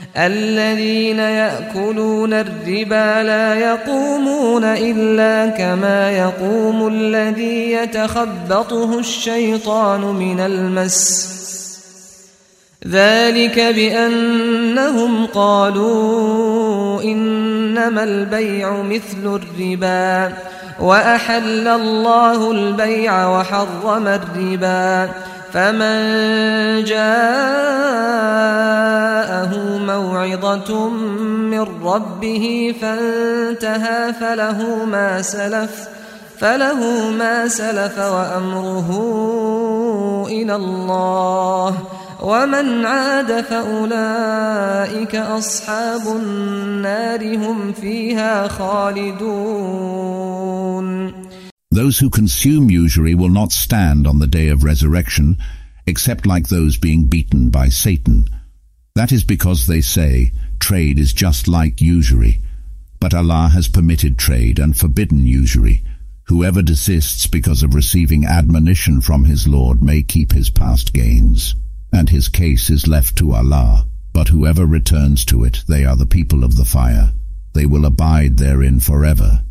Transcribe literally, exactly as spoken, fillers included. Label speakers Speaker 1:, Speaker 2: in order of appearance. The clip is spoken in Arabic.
Speaker 1: الذين يأكلون الربا لا يقومون إلا كما يقوم الذي يتخبطه الشيطان من المس ذلك بأنهم قالوا إنما البيع مثل الربا وأحل الله البيع وحرم الربا فمن جاءه موعظة من ربه فانتهى فله ما سلف فله ما سلف وأمره إلى الله ومن عاد فأولئك أصحاب النار هم فيها خالدون.
Speaker 2: Those who consume usury will not stand on the day of resurrection, except like those being beaten by Satan. That is because they say, trade is just like usury. But Allah has permitted trade and forbidden usury. Whoever desists because of receiving admonition from his Lord may keep his past gains, and his case is left to Allah. But whoever returns to it, they are the people of the fire. They will abide therein forever.